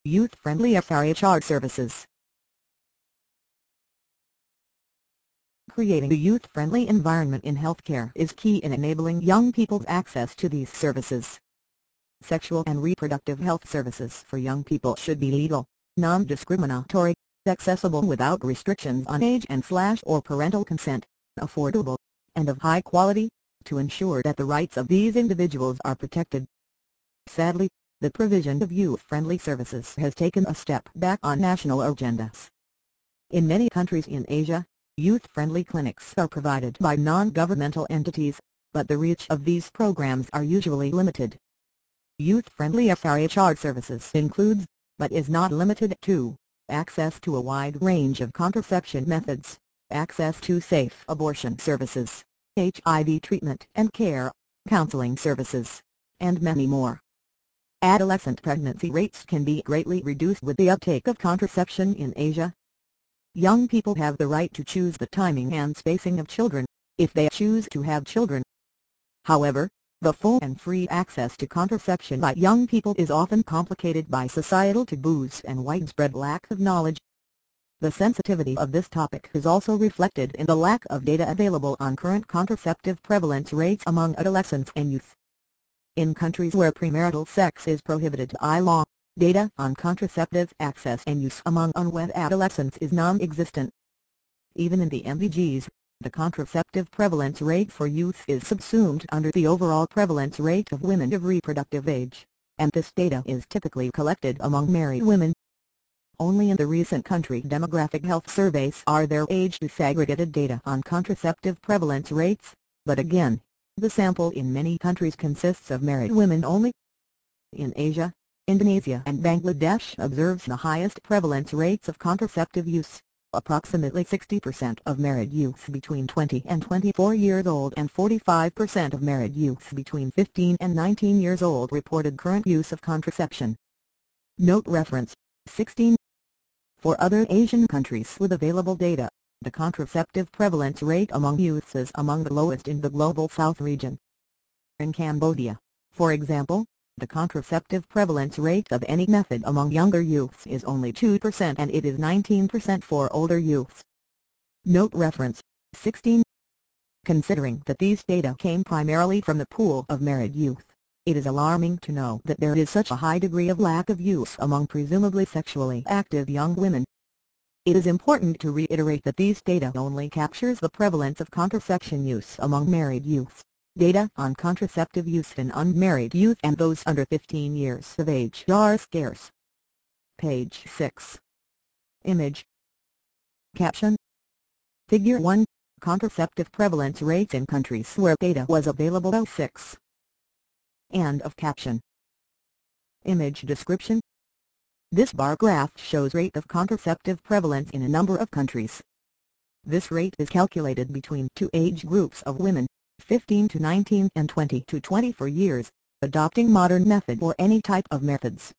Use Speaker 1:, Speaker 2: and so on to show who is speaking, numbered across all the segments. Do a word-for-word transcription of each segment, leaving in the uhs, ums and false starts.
Speaker 1: Youth-friendly F R H R services. Creating a youth-friendly environment in healthcare is key in enabling young people's access to these services. Sexual and reproductive health services for young people should be legal, non-discriminatory, accessible without restrictions on age and slash or parental consent, affordable, and of high quality, to ensure that the rights of these individuals are protected. Sadly, the provision of youth-friendly services has taken a step back on national agendas. In many countries in Asia, youth-friendly clinics are provided by non-governmental entities, but the reach of these programs are usually limited. Youth-friendly F R H R services includes, but is not limited to, access to a wide range of contraception methods, access to safe abortion services, H I V treatment and care, counseling services, and many more. Adolescent pregnancy rates can be greatly reduced with the uptake of contraception in Asia. Young people have the right to choose the timing and spacing of children, if they choose to have children. However, the full and free access to contraception by young people is often complicated by societal taboos and widespread lack of knowledge. The sensitivity of this topic is also reflected in the lack of data available on current contraceptive prevalence rates among adolescents and youth. In countries where premarital sex is prohibited by law, data on contraceptive access and use among unwed adolescents is non-existent. Even in the M D Gs, the contraceptive prevalence rate for youth is subsumed under the overall prevalence rate of women of reproductive age, and this data is typically collected among married women. Only in the recent country demographic health surveys are there age-disaggregated data on contraceptive prevalence rates, but again, the sample in many countries consists of married women only. In Asia, Indonesia and Bangladesh observes the highest prevalence rates of contraceptive use. Approximately sixty percent of married youth between twenty and twenty-four years old and forty-five percent of married youth between fifteen and nineteen years old reported current use of contraception. Note reference, sixteen. For other Asian countries with available data, the contraceptive prevalence rate among youths is among the lowest in the Global South region. In Cambodia, for example, the contraceptive prevalence rate of any method among younger youths is only two percent and it is nineteen percent for older youths. Note reference, sixteen. Considering that these data came primarily from the pool of married youth, it is alarming to know that there is such a high degree of lack of use among presumably sexually active young women. It is important to reiterate that these data only captures the prevalence of contraception use among married youths. Data on contraceptive use in unmarried youth and those under fifteen years of age are scarce. Page six. Image. Caption. Figure one. Contraceptive prevalence rates in countries where data was available. oh six. End of caption. Image description. This bar graph shows rate of contraceptive prevalence in a number of countries. This rate is calculated between two age groups of women, fifteen to nineteen and twenty to twenty-four years, adopting modern method or any type of methods.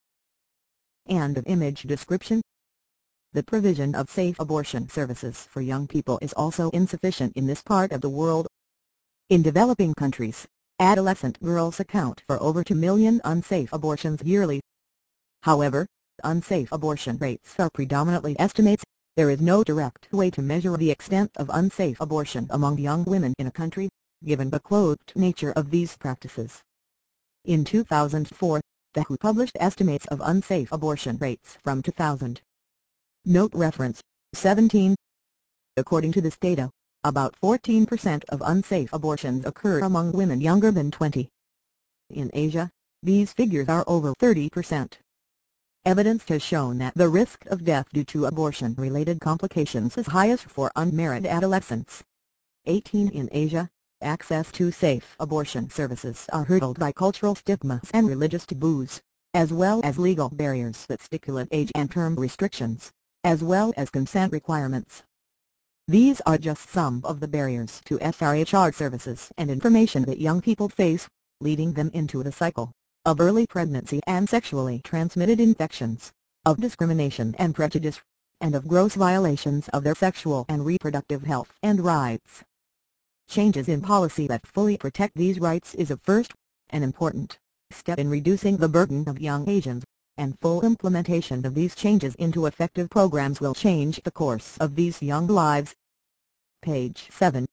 Speaker 1: End of image description. The provision of safe abortion services for young people is also insufficient in this part of the world. In developing countries, adolescent girls account for over two million unsafe abortions yearly. However, unsafe abortion rates are predominantly estimates. There is no direct way to measure the extent of unsafe abortion among young women in a country, given the clothed nature of these practices. In two thousand four, the W H O published estimates of unsafe abortion rates from two thousand. Note reference, seventeen. According to this data, about fourteen percent of unsafe abortions occur among women younger than twenty. In Asia, these figures are over thirty percent. Evidence has shown that the risk of death due to abortion-related complications is highest for unmarried adolescents. eighteen. In Asia, access to safe abortion services are hurdled by cultural stigmas and religious taboos, as well as legal barriers that stipulate age and term restrictions, as well as consent requirements. These are just some of the barriers to F R H R services and information that young people face, leading them into the cycle of early pregnancy and sexually transmitted infections, of discrimination and prejudice, and of gross violations of their sexual and reproductive health and rights. Changes in policy that fully protect these rights is a first, and important, step in reducing the burden of young Asians, and full implementation of these changes into effective programs will change the course of these young lives. Page seven.